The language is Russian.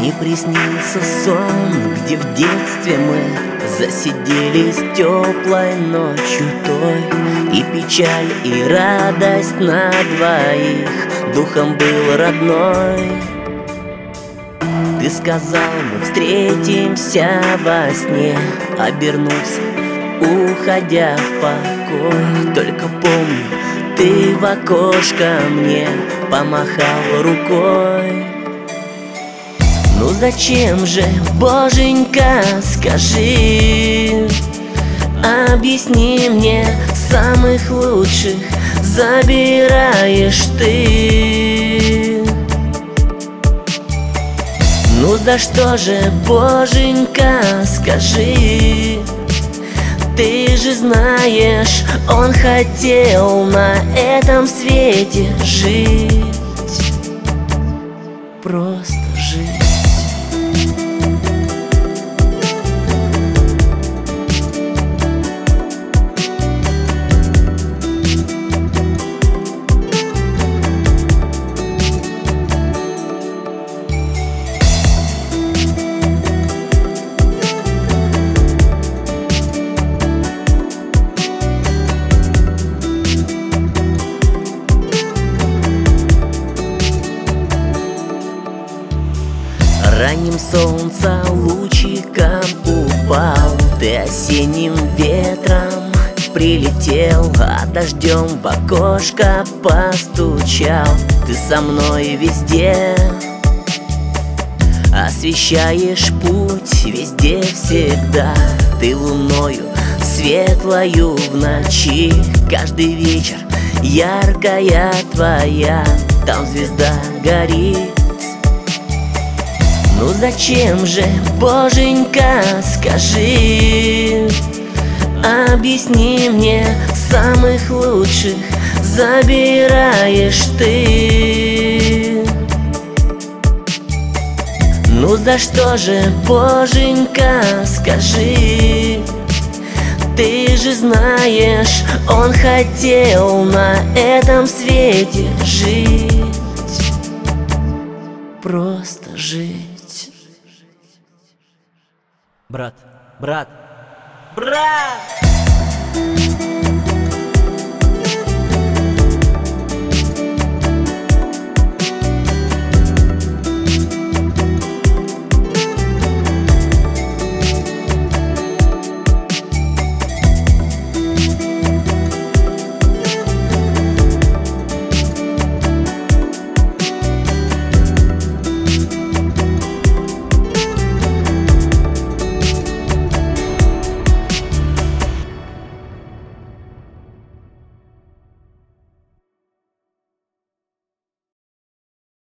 Не приснился сон, где в детстве мы засиделись теплой ночью той, и печаль, и радость на двоих духом был родной. Ты сказал, мы встретимся во сне, обернулся, уходя в покой. Только помню, ты в окошко мне помахал рукой. Ну зачем же, боженька, скажи, объясни мне, самых лучших забираешь ты. Ну за что же, боженька, скажи, ты же знаешь, он хотел на этом свете жить, просто жить. Ранним солнца лучиком упал, ты осенним ветром прилетел, а дождем в окошко постучал. Ты со мной везде, освещаешь путь везде всегда. Ты луною светлою в ночи, каждый вечер яркая твоя, там звезда горит. Ну зачем же, боженька, скажи, объясни мне, самых лучших забираешь ты. Ну за что же, боженька, скажи, ты же знаешь, он хотел на этом свете жить, просто жить. Брат, брат, Брат!